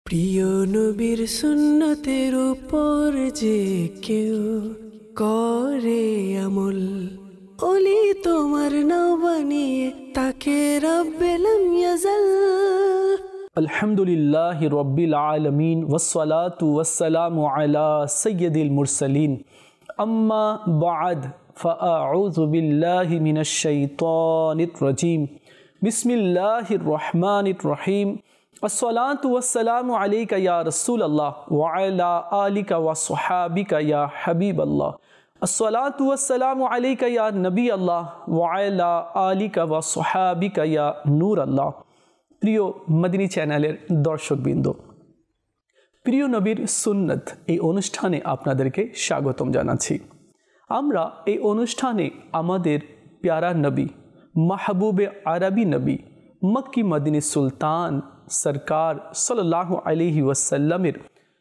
প্রিয় নবীর সুন্নতের উপর যে কেউ করে আমল, ওলি তোমার নাও বানিয়ে তাকে রব্বে লাম ইয়াজাল। আলহামদুলিল্লাহি রব্বিল আলামিন ওয়াসসালাতু ওয়াসসালামু আলা সাইয়্যিদিল মুরসালিন আম্মা বা'দ ফাআউযু বিল্লাহি মিনাশ শাইতানির রাজীম বিসমিল্লাহির রহমানির রহিম আসসালাতু ওয়াসসালামু আলাইকা ইয়া রাসূলুল্লাহ ওয়া আলা আলিকা ওয়া সাহাবিকা ইয়া হাবিবাল্লাহ আসসালাতু ওয়াসসালামু আলাইকা ইয়া নবী আল্লাহ ওয়া আলা আলিকা ওয়া সাহাবিকা ইয়া নূর আল্লাহ। প্রিয় মদিনী চ্যানেলের দর্শকবৃন্দ, প্রিয় নবীর সুন্নত এই অনুষ্ঠানে আপনাদেরকে স্বাগতম জানাচ্ছি। আমরা এই অনুষ্ঠানে আমাদের প্যারা নবী, মাহবুবে আরবি নবী, মক্কি মদিনী সুলতান সরকার সাল্লাল্লাহু আলাইহি ওয়াসাল্লামের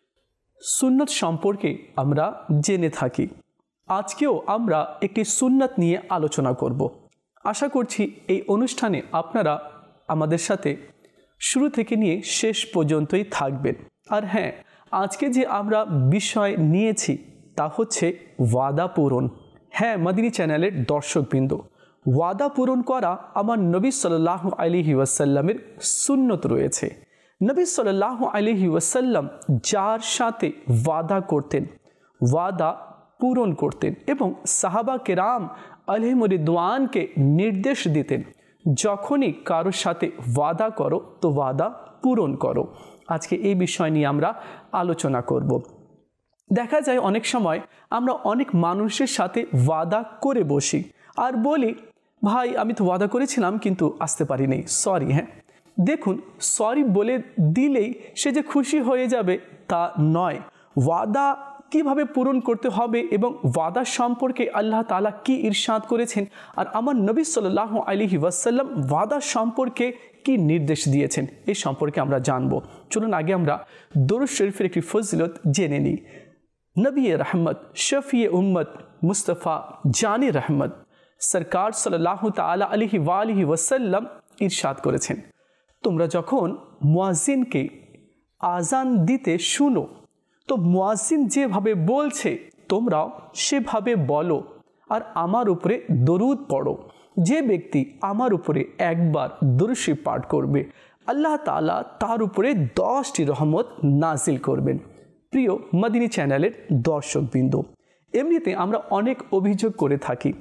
সুন্নত সম্পর্কে আমরা জেনে থাকি। আজকেও আমরা একটি সুন্নত নিয়ে আলোচনা করব। আশা করছি এই অনুষ্ঠানে আপনারা আমাদের সাথে শুরু থেকে নিয়ে শেষ পর্যন্তই থাকবেন। আর হ্যাঁ, আজকে যে আমরা বিষয় নিয়েছি তা হচ্ছে ওয়াদা পূরণ। হ্যাঁ মদিনী চ্যানেলের দর্শকবৃন্দ, ওয়াদা পূরণ করা আমার নবী সাল্লাল্লাহু আলাইহি ওয়াসাল্লামের সুন্নত রয়েছে। নবী সাল্লাল্লাহু আলাইহি ওয়াসাল্লাম যার সাথে ওয়াদা করতেন, ওয়াদা পূরণ করতেন এবং সাহাবা কেরাম আলাইহিমুর রিদওয়ানকে নির্দেশ দিতেন, যখনই কারোর সাথে ওয়াদা করো তো ওয়াদা পূরণ করো। আজকে এই বিষয় নিয়ে আমরা আলোচনা করব। দেখা যায় অনেক সময় আমরা অনেক মানুষের সাথে ওয়াদা করে বসি আর বলি, ভাই আমি তো ওয়াদা করেছিলাম কিন্তু আসতে পারিনি, সরি। হ্যাঁ দেখুন, সরি বলে দিলেই সে যে খুশি হয়ে যাবে তা নয়। ওয়াদা কিভাবে পূরণ করতে হবে এবং ওয়াদা সম্পর্কে আল্লাহ তাআলা কি ইরশাদ করেছেন আর আমার নবী সাল্লাল্লাহু আলাইহি ওয়াসাল্লাম ওয়াদা সম্পর্কে কি নির্দেশ দিয়েছেন এই সম্পর্কে আমরা জানব। চলুন আগে আমরা দরুদ শরীফের একটি ফজিলত জেনে নিই। নবী রহমত, শফিয়ে উম্মত, মুস্তাফা জানে রহমত সরকার সাল্লাল্লাহু তাআলা আলাইহি ওয়াসাল্লাম ইরশাদ করেছেন, তোমরা যখন মুয়াজ্জিনকে আজান দিতে শুনো তো মুয়াজ্জিন যেভাবে বলছে তোমরাও সেভাবে বলো আর আমার উপরে দরুদ পড়ো। যে ব্যক্তি আমার উপরে একবার দরুদ শরীফ পাঠ করবে আল্লাহ তাআলা তার উপরে 10টি রহমত নাজিল করবেন। প্রিয় মদিনী চ্যানেলের দর্শকবৃন্দ, এমনিতে আমরা অনেক অভিযোগ করে থাকি,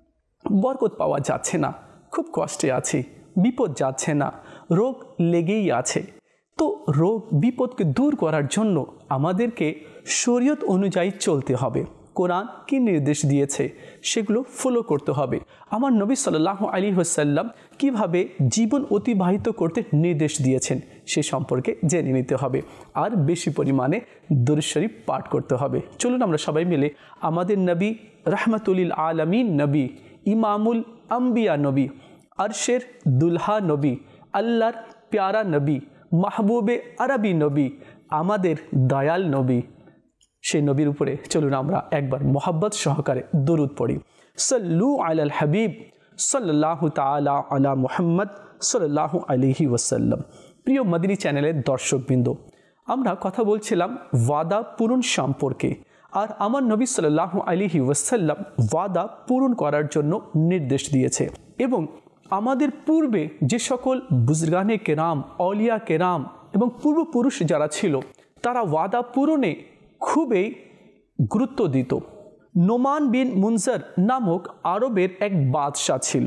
বরকত পাওয়া যাচ্ছে না, খুব কষ্টে আছি, বিপদ যাচ্ছে না, রোগ লেগেই আছে। তো রোগ বিপদকে দূর করার জন্য আমাদেরকে শরীয়ত অনুযায়ী চলতে হবে। কোরআন কি নির্দেশ দিয়েছে সেগুলো ফলো করতে হবে। আমার নবী সাল্লাল্লাহু আলাইহি ওয়াসাল্লাম কীভাবে জীবন অতিবাহিত করতে নির্দেশ দিয়েছেন সে সম্পর্কে জেনে নিতে হবে আর বেশি পরিমাণে দরুদ শরীফ পাঠ করতে হবে। চলুন আমরা সবাই মিলে আমাদের নবী, রাহমাতুল আলামিন নবী, ইমামুল আম্বিয়া নবী, আরশের দুলহা নবী, আল্লাহর প্যারা নবী, মাহবুবে আরবি নবী, আমাদের দয়াল নবী, সেই নবীর উপরে চলুন আমরা একবার মোহাব্বত সহকারে দরুদ পড়ি। সাল্লু আলাল হাবিব সাল্লাল্লাহু তাআলা আলা মুহাম্মদ সাল্লাল্লাহু আলাইহি ওয়াসাল্লাম। প্রিয় মদিনী চ্যানেলের দর্শকবৃন্দ, আমরা কথা বলছিলাম ওয়াদা পূরণ সম্পর্কে আর আমার নবী সাল্লাল্লাহু আলাইহি ওয়াসাল্লাম ওয়াদা পূরণ করার জন্য নির্দেশ দিয়েছে এবং আমাদের পূর্বে যে সকল বুজরগানে কেরাম, আউলিয়া কেরাম এবং পূর্বপুরুষ যারা ছিল তারা ওয়াদা পূরণে খুবই গুরুত্ব দিত। নোমান বিন মুনজার নামক আরবের এক বাদশাহ ছিল।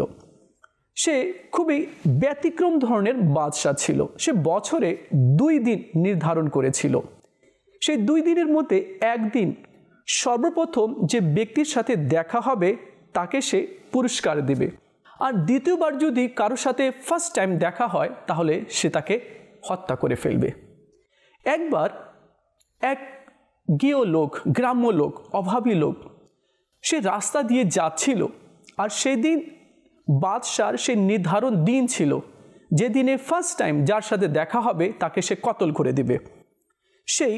সে খুবই ব্যতিক্রম ধরনের বাদশাহ ছিল। সে বছরে 2 দিন নির্ধারণ করেছিল। সেই 2 দিনের মধ্যে একদিন সর্বপ্রথম যে ব্যক্তির সাথে দেখা হবে তাকে সে পুরস্কার দেবে, আর দ্বিতীয়বার যদি কারোর সাথে ফার্স্ট টাইম দেখা হয় তাহলে সে তাকে হত্যা করে ফেলবে। একবার এক গেয় লোক, গ্রাম্য লোক, অভাবী লোক, সে রাস্তা দিয়ে যাচ্ছিল আর সেদিন বাদশার সে নির্ধারণ দিন ছিল যেদিনে ফার্স্ট টাইম যার সাথে দেখা হবে তাকে সে কতল করে দেবে। সেই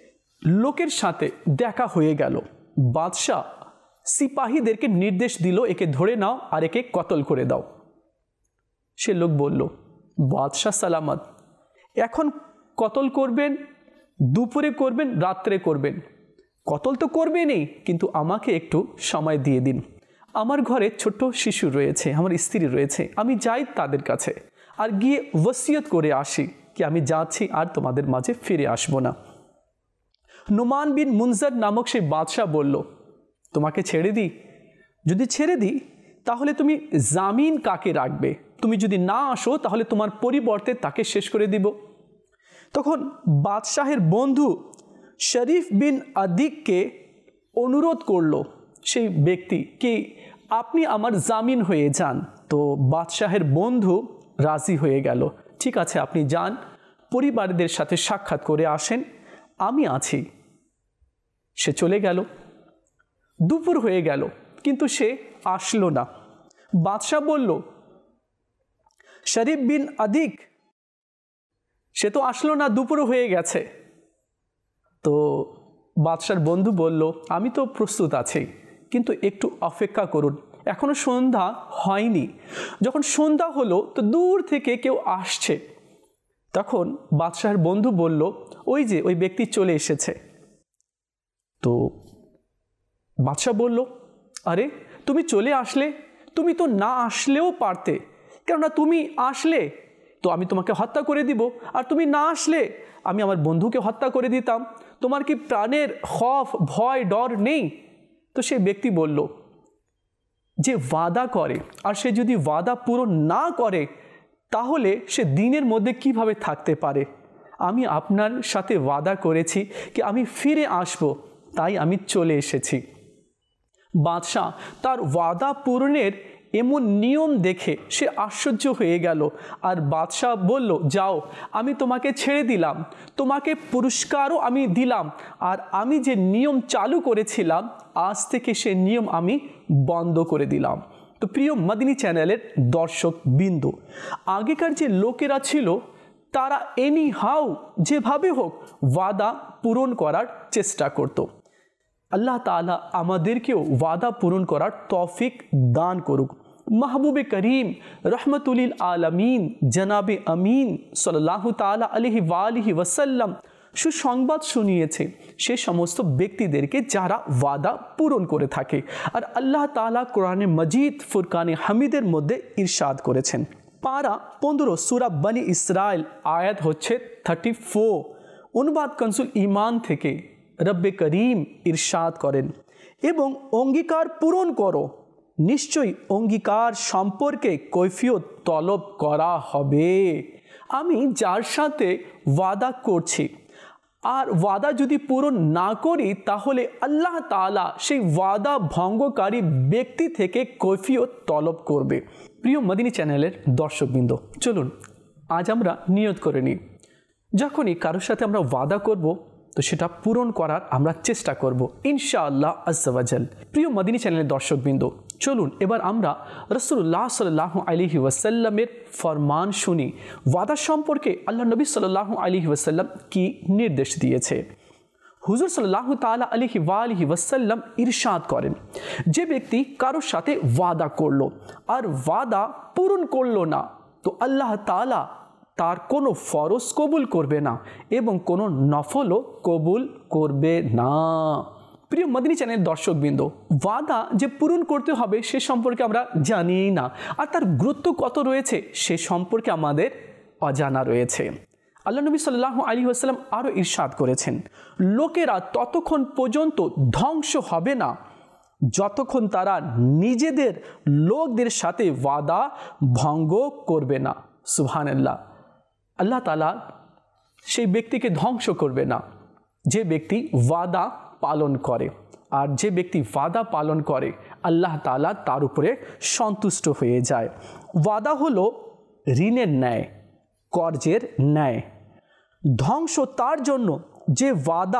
লোকের সাথে দেখা হয়ে গেল। বাদশাহ সিপাহীদেরকে নির্দেশ দিল, একে ধরে নাও আর একে কতল করে দাও। সে লোক বলল, বাদশাহ সালামত, এখন কতল করবেন, দুপুরে করবেন, রাত্রে করবেন। কতল তো করবেনই, কিন্তু আমাকে একটু সময় দিয়ে দিন। আমার ঘরে ছোট শিশু রয়েছে, আমার স্ত্রী রয়েছে, আমি যাই তাদের কাছে আর গিয়ে ওসিয়ত করে আসি কি আমি যাচ্ছি আর তোমাদের মাঝে ফিরে আসবো না। নুমান বিন মুনজার নামক সেই বাদশাহ বলল, তোমাকে ছেড়ে দিই? যদি ছেড়ে দিই তাহলে তুমি জামিন কাকে রাখবে? তুমি যদি না আসো তাহলে তোমার পরিবর্তে তাকে শেষ করে দিব। তখন বাদশাহের বন্ধু শরীফ বিন আদিককে অনুরোধ করলো সেই ব্যক্তি কি আপনি আমার জামিন হয়ে যান। তো বাদশাহের বন্ধু রাজি হয়ে গেল, ঠিক আছে আপনি যান, পরিবারদের সাথে সাক্ষাৎ করে আসেন, আমি আছি। সে চলে গেল। দুপুর হয়ে গেল কিন্তু সে আসলো না। বাদশাহ বলল, শরীফ বিন আদিক সে তো আসলো না, দুপুর হয়ে গেছে। তো বাদশার বন্ধু বলল, আমি তো প্রস্তুত আছি, কিন্তু একটু অপেক্ষা করুন, এখনো সন্ধ্যা হয়নি। যখন সন্ধ্যা হলো তো দূর থেকে কেউ আসছে। তখন বাদশাহের বন্ধু বলল, ওই যে ওই ব্যক্তি চলে এসেছে। তো বাদশাহ বলল, আরে তুমি চলে আসলে, তুমি তো না আসলেও পারতে, কেননা তুমি আসলে তো আমি তোমাকে হত্যা করে দিব, আর তুমি না আসলে আমি আমার বন্ধুকে হত্যা করে দিতাম। তোমার কি প্রাণের খৌফ, ভয়, ডর নেই? তো সেই ব্যক্তি বলল, যে ওয়াদা করে আর সে যদি ওয়াদা পূরণ না করে তাহলে সে দিনের মধ্যে কিভাবে থাকতে পারে? আমি আপনার সাথে ওয়াদা করেছি কি আমি ফিরে আসব, তাই আমি চলে এসেছি। বাদশাহ তার ওয়াদা পূরণের এমন নিয়ম দেখে সে আশ্চর্য হয়ে গেল। আর বাদশাহ বলল, যাও, আমি তোমাকে ছেড়ে দিলাম, তোমাকে পুরস্কারও আমি দিলাম, আর আমি যে নিয়ম চালু করেছিলাম আজ থেকে সে নিয়ম আমি বন্ধ করে দিলাম। তো প্রিয় মদিনী চ্যানেলের দর্শক বিন্দু, আগেকার যে লোকেরা ছিল তারা এনি হাউ যেভাবে হোক ওয়াদা পূরণ করার চেষ্টা করত। আল্লাহ তাআলা আমাদেরকেও ওয়াদা পূরণ করার তৌফিক দান করুক। মাহবুবে করিম রহমতুলিল আলমিন জনাবে আমিন সাল্লাল্লাহু তাআলা আলাইহি ওয়ালিহি ওয়াসাল্লাম সুসংবাদ শুনিয়েছে সে সমস্ত ব্যক্তিদেরকে যারা ওয়াদা পূরণ করে থাকে। আর আল্লাহ তাআলা কোরআনে মজিদ ফুরকানে হামিদের মধ্যে ইরশাদ করেছেন, পারা 15 সূরা বনি ইসরাইল আয়াত হচ্ছে 34। অনুবাদ কনসুল ঈমান থেকে রব্বে করিম ইরশাদ করেন, এবং অঙ্গীকার পূরণ করো, নিশ্চয়ই অঙ্গীকার সম্পর্কে কৈফিয়ত তলব করা হবে। আমি যার সাথে ওয়াদা করছি আর ওয়াদা যদি পূরণ না করি তাহলে আল্লাহ তাআলা সেই ওয়াদা ভঙ্গকারী ব্যক্তি থেকে কৈফিয়ত তলব করবে। প্রিয় মদিনী চ্যানেলের দর্শকবৃন্দ, চলুন আজ আমরা নিয়ত করে নিই, যখনই কারোর সাথে আমরা ওয়াদা করব তো সেটা পূরণ করার আমরা চেষ্টা করব ইনশাআল্লাহ আজ্জা ওয়া জাল। প্রিয় মদিনী চ্যানেলের দর্শকবৃন্দ, চলুন এবার আমরা রাসূলুল্লাহ সাল্লাল্লাহু আলাইহি ওয়াসাল্লামের ফরমান শুনি ওয়াদা সম্পর্কে আল্লাহ নবী সাল্লাল্লাহু আলাইহি ওয়াসাল্লাম কি নির্দেশ দিয়েছে। হুজুর সাল্লাল্লাহু তাআলা আলাইহি ওয়ালিহি ওয়াসাল্লাম ইরশাদ করেন, যে ব্যক্তি কারোর সাথে ওয়াদা করলো আর ওয়াদা পূরণ করলো না তো আল্লাহ তাআলা তার কোনো ফরজ কবুল করবে না এবং কোনো নফলও কবুল করবে না। প্রিয় মদিনী চ্যানেলের দর্শকবৃন্দ, ওয়াদা যে পূরণ করতে হবে সে সম্পর্কে আমরা জানিই না, আর তার গুরুত্ব কত রয়েছে সে সম্পর্কে আমাদের অজানা রয়েছে। আল্লাহ নবী সাল্লাল্লাহু আলাইহি ওয়াসাল্লাম আরও ইরশাদ করেছেন, লোকেরা ততক্ষণ পর্যন্ত ধ্বংস হবে না যতক্ষণ তারা নিজেদের লোকদের সাথে ওয়াদা ভঙ্গ করবে না। সুবহানাল্লাহ। আল্লাহ তাআলা সেই ব্যক্তিকে ধ্বংস করবে না যে ব্যক্তি ওয়াদা পালন করে, আর যে ব্যক্তি ওয়াদা পালন করে আল্লাহ তাআলা তার উপরে সন্তুষ্ট হয়ে যায়। ওয়াদা হলো ঋণের ন্যায়, কর্জের ন্যায়। ধ্বংস তার জন্য যে ওয়াদা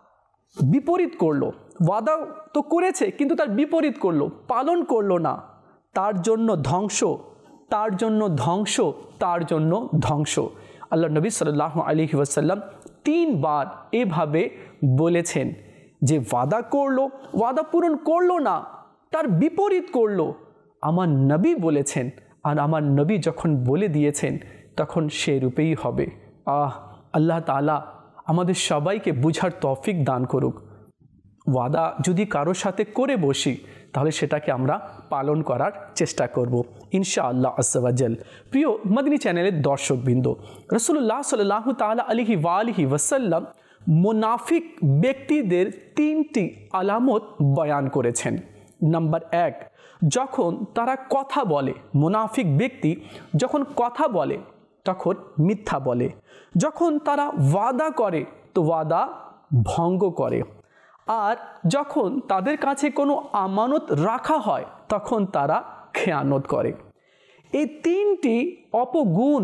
বিপরীত করলো, ওয়াদা তো করেছে কিন্তু তার বিপরীত করলো, পালন করলো না, তার জন্য ধ্বংস, তার জন্য ধ্বংস, তার জন্য ধ্বংস। আল্লাহ নবী সাল্লাল্লাহু আলাইহি ওয়াসাল্লাম 3 বার এভাবে বলেছেন যে ওয়াদা করলো, ওয়াদা পূরণ করলো না, তার বিপরীত করলো, আমার নবী বলেছেন, আর আমার নবী যখন বলে দিয়েছেন তখন সে রূপেই হবে। আল্লাহ তাআলা আমাদের সবাইকে বুঝার তৌফিক দান করুক। ওয়াদা যদি কারোর সাথে করে বসি তাহলে সেটাকে আমরা পালন করার চেষ্টা করব ইনশাআল্লাহ আজ্জা ওয়া জাল। প্রিয় মদনী চ্যানেলের দর্শকবৃন্দ, রাসূলুল্লাহ সাল্লাল্লাহু তাআলা আলাইহি ওয়া আলিহি ওয়াসাল্লাম মুনাফিক ব্যক্তিদের 3টি আলামত বয়ান করেছেন। নাম্বার 1, যখন তারা কথা বলে, মুনাফিক ব্যক্তি যখন কথা বলে তখন মিথ্যা বলে। যখন তারা ওয়াদা করে তো ওয়াদা ভঙ্গ করে। আর যখন তাদের কাছে কোনো আমানত রাখা হয় তখন তারা খেয়ানত করে। এই 3টি অপগুণ,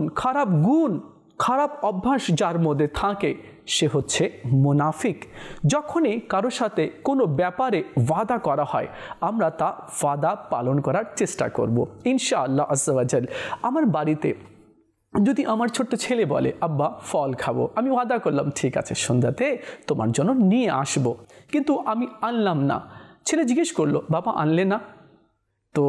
খারাপ অভ্যাস যার মধ্যে থাকে সে হচ্ছে মুনাফিক। যখনই কারোর সাথে কোনো ব্যাপারে ওয়াদা করা হয় আমরা তা ওয়াদা পালন করার চেষ্টা করব ইনশাআল্লাহ আজ্জা ওয়া জাল। আমার বাড়িতে যদি আমার ছোট্ট ছেলে বলে আব্বা ফল খাবো, আমি ওয়াদা করলাম ঠিক আছে সন্ধ্যাতে তোমার জন্য নিয়ে আসবো, কিন্তু আমি আনলাম না। ছেলে জিজ্ঞেস করলো বাবা আনলে না, তো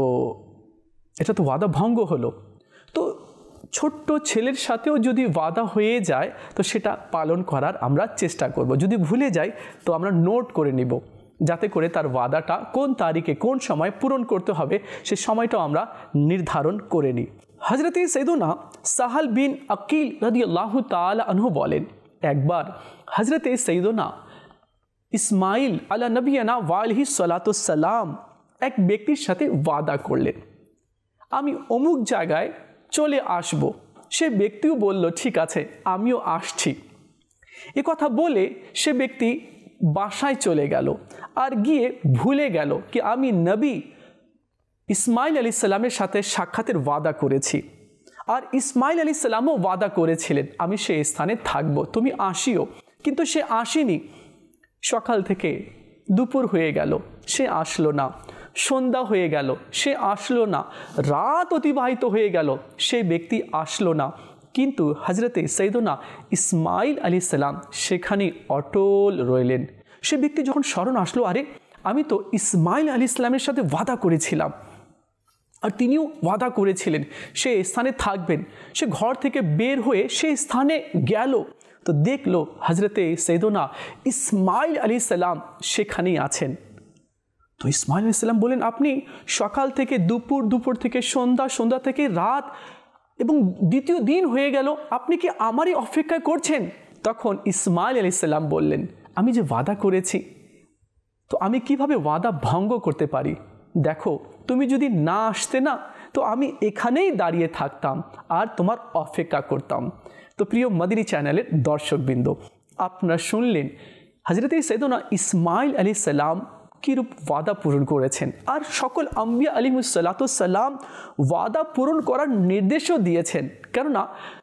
এটা তো ওয়াদা ভঙ্গ হলো। তো ছোট্ট ছেলের সাথেও যদি ওয়াদা হয়ে যায় তো সেটা পালন করার আমরা চেষ্টা করব। যদি ভুলে যাই তো আমরা নোট করে নিব, যাতে করে তার ওয়াদাটা কোন তারিখে কোন সময় পূরণ করতে হবে সে সময়টাও আমরা নির্ধারণ করে নিই। হযরতে সাইয়্যিদুনা সাহাল বিন আকিল রাদিয়াল্লাহু তাআলা আনহু বলেন, একবার হযরতে সাইয়্যিদুনা ইসমাইল আলা নবিয়ানা ওয়া আলাইহিস সালাতু সালাম এক ব্যক্তির সাথে ওয়াদা করলেন, আমি অমুক জায়গায় চলে আসব। সে ব্যক্তিও বলল ঠিক আছে আমিও আসছি। এ কথা বলে সে ব্যক্তি বাসায় চলে গেল আর গিয়ে ভুলে গেল কি আমি নবী ইসমাইল আলাইহিস সালামের সাথে সাক্ষাতের ওয়াদা করেছি, আর ইসমাইল আলাইহিস সালামও ওয়াদা করেছিলেন আমি সেই স্থানে থাকব, তুমি আসিও। কিন্তু সে আসেনি। সকাল থেকে দুপুর হয়ে গেল, সে আসলো না। সন্ধ্যা হয়ে গেল, সে আসলো না। রাত অতিবাহিত হয়ে গেল, সেই ব্যক্তি আসলো না। কিন্তু হযরতে সাইয়্যিদুনা ইসমাইল আলাইহিস সালাম সেখানে অটল রইলেন। সে ব্যক্তি যখন স্মরণ আসলো, আরে আমি তো ইসমাইল আলাইহিস সালামের সাথে ওয়াদা করেছিলাম, আর তিনিও ওয়াদা করেছিলেন সে স্থানে থাকবেন। সে ঘর থেকে বের হয়ে সেই স্থানে গেল, তো দেখলো হযরতে সাইয়্যিদুনা ইসমাইল আলাইহিস সালাম সেখানেই আছেন। তো ইসমাইল আলাইহিস সালাম বলেন, আপনি সকাল থেকে দুপুর, দুপুর থেকে সন্ধ্যা, সন্ধ্যা থেকে রাত এবং দ্বিতীয় দিন হয়ে গেল, আপনি কি আমারই অপেক্ষা করছেন? তখন ইসমাইল আলাইহিস সালাম বললেন, আমি যে ওয়াদা করেছি তো আমি কিভাবে ওয়াদা ভঙ্গ করতে পারি? দেখো তুমি যদি না আসতে না তো আমি এখানেই দাঁড়িয়ে থাকতাম আর তোমার অপেক্ষা করতাম। তো প্রিয় মদিনী চ্যানেলের দর্শকবৃন্দ, আপনারা শুনলেন হযরতে সাইয়্যিদুনা ইসমাইল আলাইহিস সালাম কীরূপ ওয়াদা পূরণ করেছেন, আর সকল আম্বিয়া আলাইহিস সালাতু সালাম ওয়াদা পূরণ করার নির্দেশও দিয়েছেন। কেননা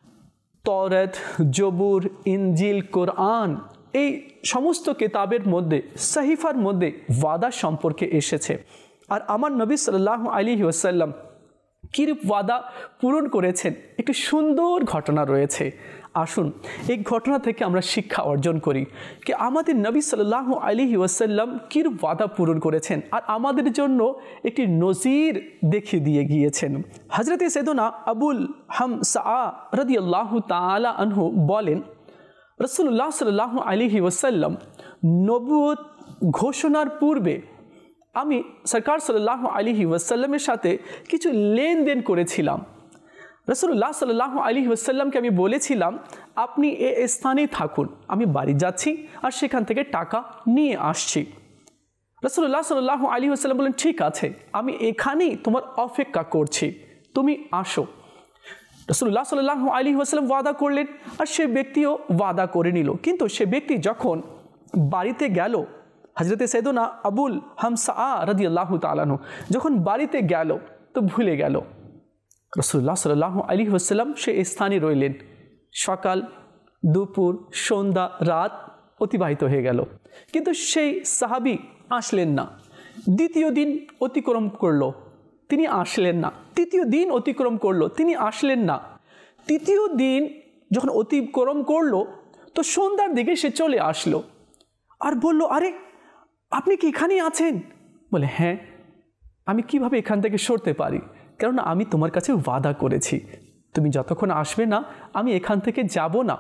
তওরাত, জবুর, ইনজিল, কোরআন এই সমস্ত কিতাবের মধ্যে, সহিফার মধ্যে ওয়াদা সম্পর্কে এসেছে। আর আমার নবী সাল্লাল্লাহু আলাইহি ওয়াসাল্লাম কীরূপ ওয়াদা পূরণ করেছেন একটি সুন্দর ঘটনা রয়েছে। আসুন এই ঘটনা থেকে আমরা শিক্ষা অর্জন করি যে আমাদের নবী সাল্লাল্লাহু আলাইহি ওয়াসাল্লাম কীরূপ ওয়াদা পূরণ করেছেন আর আমাদের জন্য একটি নজির দেখিয়ে দিয়ে গিয়েছেন। হযরতে সাইয়্যিদুনা আবুল হামসা রাদিয়াল্লাহু তাআলা আনহু বলেন, রাসূলুল্লাহ সাল্লাল্লাহু আলাইহি ওয়াসাল্লাম নবুয়ত ঘোষণার পূর্বে আমি সরকার সাল্লাল্লাহু আলাইহি ওয়াসাল্লামের সাথে কিছু লেনদেন করেছিলাম। রাসূলুল্লাহ সাল্লাল্লাহু আলাইহি ওয়াসাল্লামকে আমি বলেছিলাম আপনি এই স্থানেই থাকুন, আমি বাড়ি যাচ্ছি আর সেখান থেকে টাকা নিয়ে আসছি। রাসূলুল্লাহ সাল্লাল্লাহু আলাইহি ওয়াসাল্লাম বলেন ঠিক আছে আমি এখানেই তোমার অপেক্ষা করছি, তুমি আসো। রাসূলুল্লাহ সাল্লাল্লাহু আলাইহি ওয়াসাল্লাম ওয়াদা করলেন আর সে ব্যক্তিও ওয়াদা করে নিল। কিন্তু সে ব্যক্তি যখন বাড়িতে গেল, হযরতে সাইয়্যিদুনা আবুল হামসা রাদিয়াল্লাহু তাআলা আনহু যখন বাড়িতে গেল তো ভুলে গেল। রাসূলুল্লাহ সাল্লাল্লাহু আলাইহি ওয়াসাল্লাম সে স্থানে রইলেন। সকাল, দুপুর, সন্ধ্যা, রাত অতিবাহিত হয়ে গেল, কিন্তু সেই সাহাবী আসলেন না। দ্বিতীয় দিন অতিক্রম করলো, তিনি আসলেন না। তৃতীয় দিন অতিক্রম করলো, তিনি আসলেন না। তৃতীয় দিন যখন অতিক্রম করলো তো সন্ধ্যার দিকে সে চলে আসলো আর বলল, আরে আপনি কি এখানেই আছেন? বলে হ্যাঁ, আমি কিভাবে এখান থেকে সরতে পারি, কারণ আমি তোমার কাছে ওয়াদা করেছি তুমি যতক্ষণ আসবে না আমি এখান থেকে যাব না।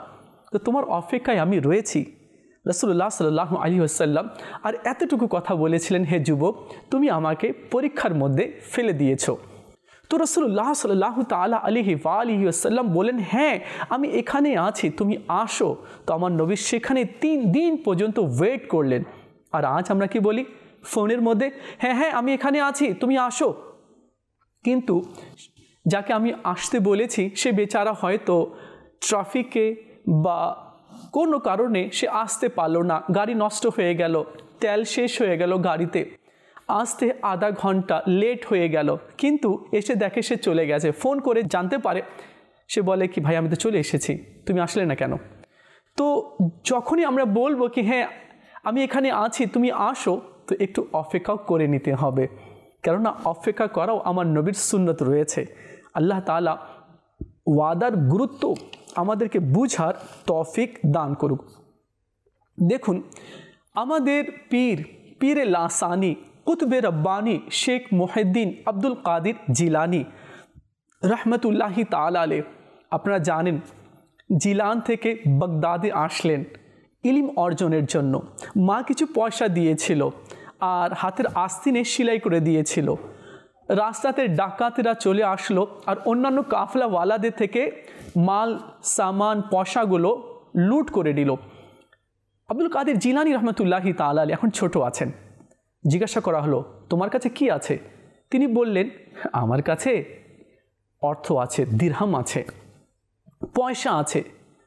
তো তোমার অপেক্ষায় আমি রয়েছি। রাসূলুল্লাহ সাল্লাল্লাহু আলাইহি ওয়াসাল্লাম আর এতটুকু কথা বলেছিলেন, হে যুবক, তুমি আমাকে পরীক্ষার মধ্যে ফেলে দিয়েছো। তো রাসূলুল্লাহ সাল্লাল্লাহু তাআলা আলাইহি ওয়াসাল্লাম বলেন, হ্যাঁ আমি এখানে আছি, তুমি আসো। তো আমার নবী সেখানে 3 দিন পর্যন্ত ওয়েট করলেন। আর আজ আমরা কি বলি ফোনের মধ্যে, হ্যাঁ হ্যাঁ আমি এখানে আছি, তুমি আসো। কিন্তু যাকে আমি আসতে বলেছি সে বেচারা হয়তো ট্রাফিকে বা কোনো কারণে সে আসতে পারলো না, গাড়ি নষ্ট হয়ে গেল, তেল শেষ হয়ে গেল গাড়িতে, আসতে আধা ঘন্টা লেট হয়ে গেল, কিন্তু এসে দেখে সে চলে গেছে। ফোন করে জানতে পারে, সে বলে কি ভাই আমি তো চলে এসেছি, তুমি আসলে না কেন? তো যখনই আমরা বলবো কি হ্যাঁ আমি এখানে আছি, তুমি আসো, তো একটু অপেক্ষাও করে নিতে হবে, কেননা অপেক্ষা করাও আমার নবীর সুন্নত রয়েছে। আল্লাহ তাআলা ওয়াদার গুরুত্ব আমাদেরকে বুঝার তৌফিক দান করুক। দেখুন আমাদের পীরে লাসানি কুতবে রব্বানি শেখ মুহিউদ্দিন আব্দুল কাদির জিলানি রহমতুল্লাহি তাআলা আলাইহি, আপনারা জানেন জিলান থেকে বাগদাদে আসলেন ইলম অর্জনের জন্য। মা কিছু পয়সা দিয়েছিল আর হাতের আস্তিনে সেলাই করে দিয়েছিল। রাস্তাতে ডাকাতেরা চলে আসলো আর অন্যান্য কাফলাওয়ালাদের থেকে মাল সামান পয়সাগুলো লুট করে নিল। আব্দুল কাদের জিলানি রহমতুল্লাহি তাআলা আলাইহি এখন ছোট আছেন। জিজ্ঞাসা করা হলো, তোমার কাছে কি আছে? তিনি বললেন, আমার কাছে অর্থ আছে, দিরহাম আছে, পয়সা আছে।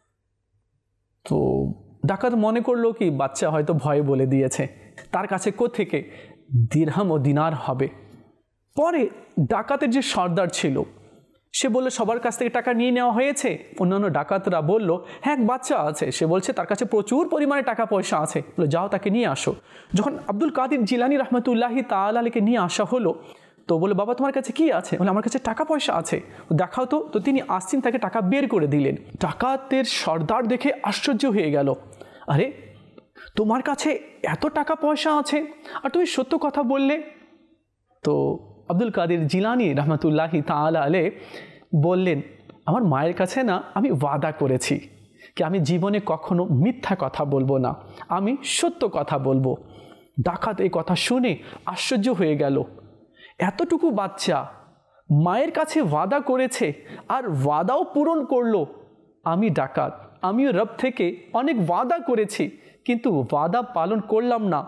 তো ডাকাত মনে করলো কি বাচ্চা হয়তো ভয়ে বলে দিয়েছে, তার কাছে কোত্থেকে দিরহাম ও দিনার হবে। পরে ডাকাতের যে সর্দার ছিল সে বলল, সবার কাছ থেকে টাকা নিয়ে নেওয়া হয়েছে? অন্যান্য ডাকাতরা বলল, হ্যাঁ এক বাচ্চা আছে, সে বলছে তার কাছে প্রচুর পরিমাণে টাকা পয়সা আছে, বলে যাও তাকে নিয়ে আসো। যখন আব্দুল কাদের জিলানি রহমতুল্লাহি তাআলা আলাইহিকে নিয়ে আসা হলো, তো বলে, বাবা তোমার কাছে কি আছে? বলে, আমার কাছে টাকা পয়সা আছে, দেখাও তো। তো তিনি আসছেন, তাকে টাকা বের করে দিলেন। ডাকাতের সর্দার দেখে আশ্চর্য হয়ে গেল, আরে তোমার কাছে এত টাকা পয়সা আছে আর তুমি সত্য কথা বললে? তো আব্দুল কাদের জিলানি রহমতুল্লাহি তাআলা আলাইহি বললেন, আমার মায়ের কাছে না আমি ওয়াদা করেছি কি আমি জীবনে কখনো মিথ্যা কথা বলবো না, আমি সত্য কথা বলবো। ডাকাত এই কথা শুনে আশ্চর্য হয়ে গেল, এতটুকু বাচ্চা মায়ের কাছে ওয়াদা করেছে আর ওয়াদাও পূরণ করলো। আমি ডাকাত, আমিও রব থেকে অনেক ওয়াদা করেছি কিন্তু ওয়াদা পালন করলাম না।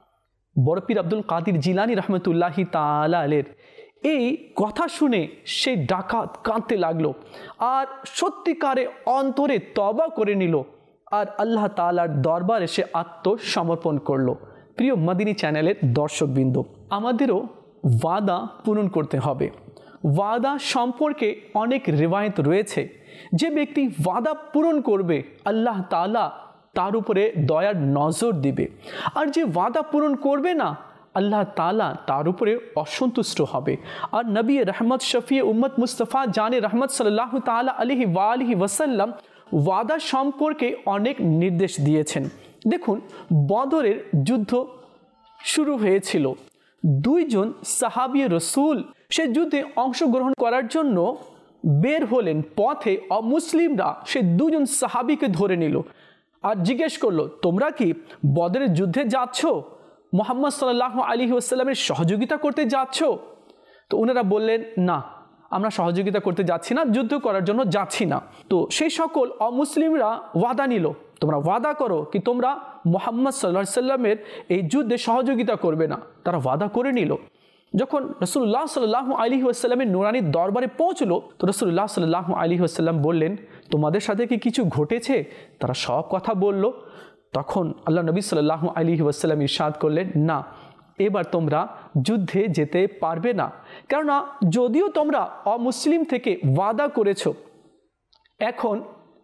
বড় পীর আব্দুল কাদের জিলানি রহমতুল্লাহি তাআলা আলাইহি এই কথা শুনে সেই ডাকাত কাঁদতে লাগলো আর সত্যিকারে অন্তরে তওবা করে নিল আর আল্লাহ তাআলার দরবারে সে আত্মসমর্পণ করলো। প্রিয় মদিনী চ্যানেলের দর্শকবৃন্দ, আমাদেরও ওয়াদা পূরণ করতে হবে। ওয়াদা সম্পর্কে অনেক রিওয়ায়াত রয়েছে, যে ব্যক্তি ওয়াদা পূরণ করবে আল্লাহ তাআলা তার উপরে দয়ার নজর দিবে, আর যে ওয়াদা পূরণ করবে না আল্লাহ তাআলা তার উপরে অসন্তুষ্ট হবে। আর নবী রহমত শফি উম্মত মুস্তফা জানে রহমত সাল্লাল্লাহু তাআলা আলাইহি ওয়াসাল্লাম ওয়াদা সম্পর্কে অনেক নির্দেশ দিয়েছেন। দেখুন বদরের যুদ্ধ শুরু হয়েছিল, 2 জন সাহাবী রসুল সে যুদ্ধে অংশগ্রহণ করার জন্য বের হলেন। পথে অমুসলিমরা সে 2 জন সাহাবীকে ধরে নিল আর জিজ্ঞেস করলো, তোমরা কি বদরের যুদ্ধে যাচ্ছ? মুহাম্মদ সাল্লাল্লাহু আলাইহি ওয়াসাল্লামের সহযোগিতা করতে যাচ্ছ? তো ওনারা বললেন, না আমরা সহযোগিতা করতে যাচ্ছি না, যুদ্ধ করার জন্য যাচ্ছি না। তো সেই সকল অমুসলিমরা ওয়াদা নিল, তোমরা ওয়াদা করো কি তোমরা মুহাম্মদ সাল্লাল্লাহু আলাইহি ওয়াসাল্লামের এই যুদ্ধে সহযোগিতা করবে না। তারা ওয়াদা করে নিল। যখন রাসূলুল্লাহ সাল্লাল্লাহু আলাইহি ওয়াসাল্লামের নুরানি দরবারে পৌঁছলো, তো রাসূলুল্লাহ সাল্লাল্লাহু আলাইহি ওয়াসাল্লাম বললেন, তোমাদের সাথে কি কিছু ঘটেছে? তারা সব কথা বলল। তখন আল্লাহ নবী সাল্লাল্লাহু আলাইহি ওয়াসাল্লাম ইরশাদ করলেন, না এবার তোমরা যুদ্ধে যেতে পারবে না, কেননা যদিও তোমরা অমুসলিম থেকে ওয়াদা করেছো, এখন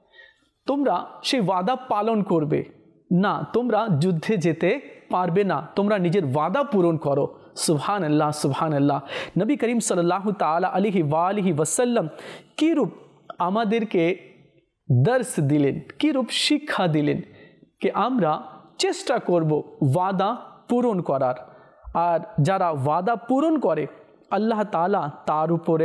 তোমরা সেই ওয়াদা পালন করবে না, তোমরা যুদ্ধে যেতে পারবে না, তোমরা নিজের ওয়াদা পূরণ করো। সুবহানাল্লাহ সুবহানাল্লাহ। নবী করিম সাল্লাল্লাহু তাআলা আলাইহি ওয়াসাল্লাম কীরূপ আমাদেরকে দর্শ দিলেন, কীরূপ শিক্ষা দিলেন कि আমরা চেষ্টা করব ওয়াদা পূরণ করার। আর যারা ওয়াদা পূরণ করে আল্লাহ তাআলা তার উপরে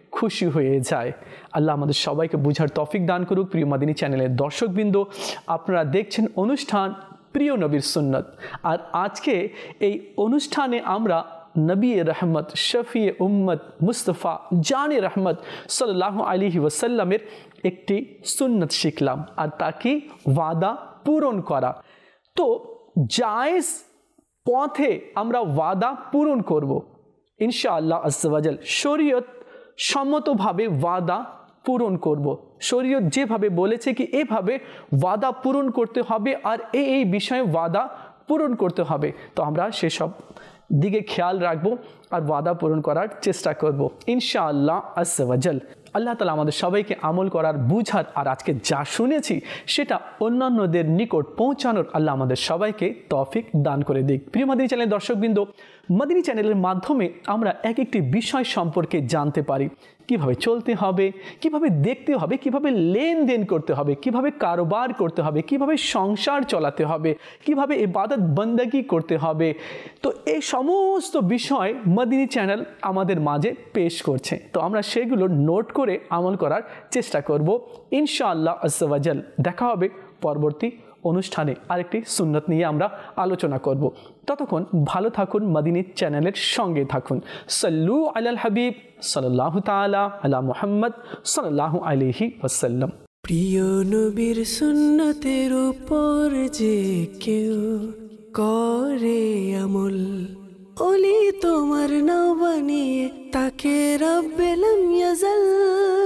খুশি হয়ে যায়। আল্লাহ আমাদের সবাইকে বুঝার তৌফিক দান করুক। প্রিয় মাদিনী চ্যানেলের দর্শকবৃন্দ, আপনারা দেখছেন অনুষ্ঠান প্রিয় নবীর সুন্নত। আর আজকে এই অনুষ্ঠানে আমরা নবী রহমত, শফি উম্মত, মুস্তফা জানে রহমত সাল্লাল্লাহু আলাইহি ওয়াসাল্লামের একটি সুন্নত শিখলাম, আর তাকে ওয়াদা পূরণ করা। তো জায়েজ পথে আমরা ওয়াদা পূরণ করব ইনশাআল্লাহ আজ্জা ওয়া জাল। শরীয়ত সম্মতভাবে ওয়াদা পূরণ করব। শরীয়ত যেভাবে বলেছে কি এভাবে ওয়াদা পূরণ করতে হবে, আর এই বিষয়ে ওয়াদা পূরণ করতে হবে। তো আমরা সেসব দিকে খেয়াল রাখবো আর ওয়াদা পূরণ করার চেষ্টা করব ইনশাআল্লাহ আজ্জা ওয়া জাল। আল্লাহ তাআলা আমাদের সবাইকে আমল করার, বুঝার, আর আজকে যা শুনেছি সেটা অন্যান্যদের নিকট পৌঁছানোর আল্লাহ আমাদের সবাইকে তৌফিক দান করে দিক। প্রিয় মাদিনী চ্যানেলের দর্শকবৃন্দ, মাদিনী চ্যানেলের মাধ্যমে আমরা এক একটি বিষয় সম্পর্কে জানতে পারি। কিভাবে চলতে হবে, কিভাবে দেখতে হবে, কিভাবে লেনদেন করতে হবে, কিভাবে কারোবার করতে হবে, কিভাবে সংসার চালাতে হবে, কিভাবে ইবাদত বন্দেগী করতে হবে। তো এই সমস্ত বিষয় মাদিনী চ্যানেল আমাদের মাঝে পেশ করছে। তো আমরা সেগুলো নোট করে আমল করার চেষ্টা করব ইনশাআল্লাহ আজ্জা ওয়া জাল। দেখা হবে পরবর্তী অনুষ্ঠানে আরেকটি সুন্নত নিয়ে আমরা আলোচনা করব। ততক্ষণ ভালো থাকুন, মাদিনী চ্যানেলের সঙ্গে থাকুন। সাল্লু আলাল হাবিব সাল্লাল্লাহু তাআলা আলা মুহাম্মদ সাল্লাল্লাহু আলাইহি ওয়াসাল্লাম। প্রিয় নবীর সুন্নতের উপর যে কেউ করে আমল, ওলি তোমার নাম বানিয়ে তাকে রব্বে লাম ইয়াজাল।